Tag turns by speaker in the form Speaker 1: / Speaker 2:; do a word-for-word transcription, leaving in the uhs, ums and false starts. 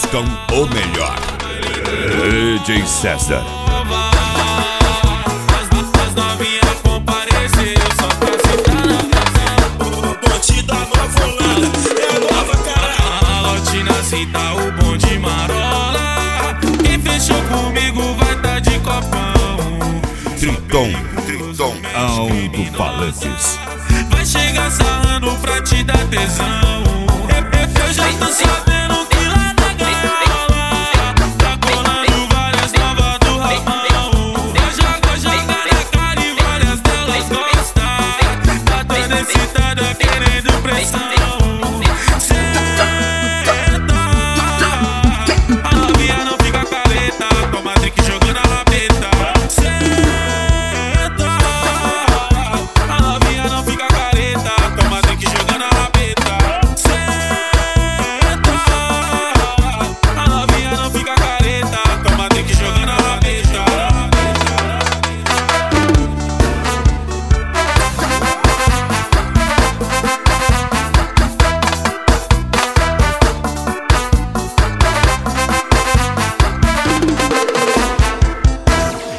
Speaker 1: buscam o melhor. D J César.
Speaker 2: As novinhas comparecer só pra sentar na pressão. O bonde da nova Holanda é a nova cara. A rotina cita o bonde marola. Quem fechou comigo vai tá de copão.
Speaker 1: Triton, Triton, alto-falantes.
Speaker 2: Vai chegar sarrando pra te dar tesão. Eu, eu, eu já tô sabendo